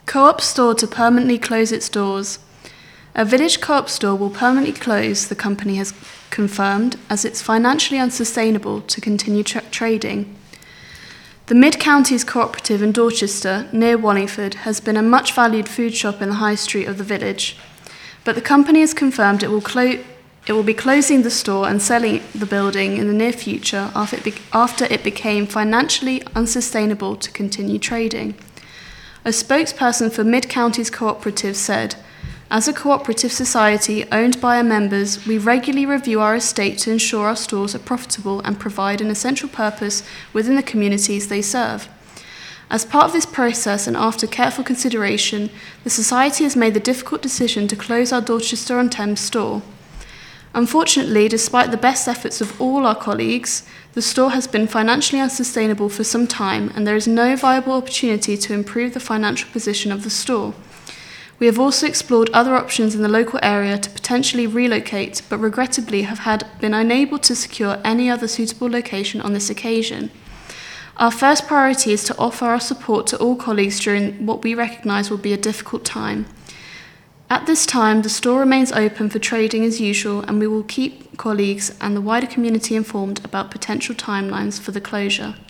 Co-op store to permanently close its doors. A village co-op store will permanently close, the company has confirmed, as it's financially unsustainable to continue trading. The Mid-Counties Cooperative in Dorchester, near Wallingford, has been a much valued food shop in the high street of the village, but the company has confirmed it will be closing the store and selling the building in the near future after it became financially unsustainable to continue trading. A spokesperson for Mid-Counties Cooperative said, "As a cooperative society owned by our members, we regularly review our estate to ensure our stores are profitable and provide an essential purpose within the communities they serve. As part of this process and after careful consideration, the Society has made the difficult decision to close our Dorchester-on-Thames store. Unfortunately, despite the best efforts of all our colleagues, the store has been financially unsustainable for some time and there is no viable opportunity to improve the financial position of the store. We have also explored other options in the local area to potentially relocate, but regrettably have been unable to secure any other suitable location on this occasion. Our first priority is to offer our support to all colleagues during what we recognise will be a difficult time. At this time, the store remains open for trading as usual, and we will keep colleagues and the wider community informed about potential timelines for the closure."